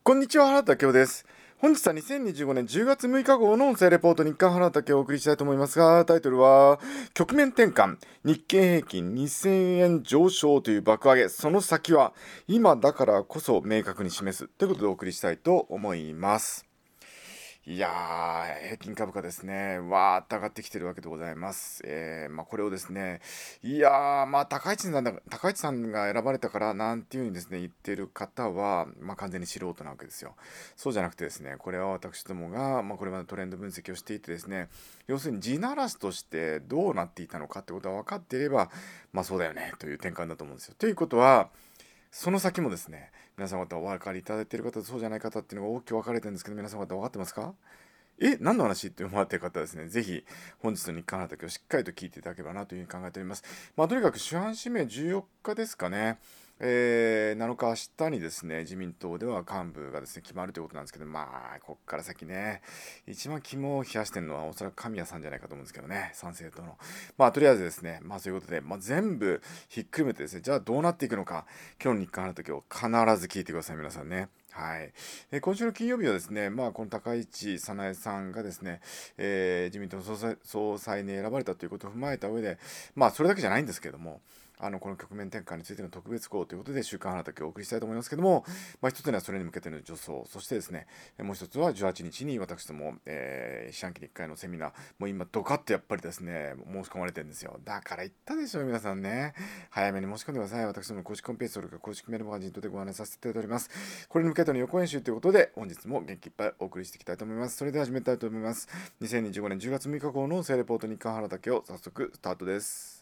こんにちは、原田明夫です。本日は2025年10月6日号の音声レポート日刊原田明をお送りしたいと思いますが、タイトルは、局面転換、日経平均2000円上昇という爆上げ、その先は今だからこそ明確に示すということでお送りしたいと思います。いやー、平均株価ですね、わーっと上がってきてるわけでございます。これをですね、いやー、高市さんが選ばれたからなんていうふうにですね、言ってる方は、完全に素人なわけですよ。そうじゃなくてですね、これは私どもが、これまでトレンド分析をしていてですね、要するに地ならしとしてどうなっていたのかってことが分かっていれば、そうだよね、という転換だと思うんですよ。ということは、その先もですね、皆さん方お分かりいただいている方とそうじゃない方っていうのが大きく分かれてるんですけど、皆さん方分かってますか？何の話って思われている方はですね、ぜひ本日の日刊畑をしっかりと聞いていただければなというふうに考えております。とにかく主犯指名14日ですかね。7日、明日にですね、自民党では幹部がですね、決まるということなんですけど、こっから先ね、一番肝を冷やしてるのはおそらく神谷さんじゃないかと思うんですけどね、参政党の。とりあえずですね、そういうことで、全部ひっくるめてですね、じゃあどうなっていくのか、今日の日刊畑を必ず聞いてください、皆さんね。はい。今週の金曜日はですね、この高市早苗さんがですね、自民党の総裁に選ばれたということを踏まえた上で、それだけじゃないんですけれども、この局面転換についての特別号ということで、週刊花竹をお送りしたいと思いますけども、一つにはそれに向けての助走、そしてですね、もう一つは18日に私ども、四半期に1回のセミナー、もう今ドカッとやっぱりですね、申し込まれてるんですよ。だから言ったでしょう、皆さんね。早めに申し込んでください。私どもの公式ホームページ、それから公式メールマガジン等でご案内させていただいております。これに向けての予行演習ということで、本日も元気いっぱいお送りしていきたいと思います。それでは始めたいと思います。2025年10月6日号の音声レポート日刊原竹を早速スタートです。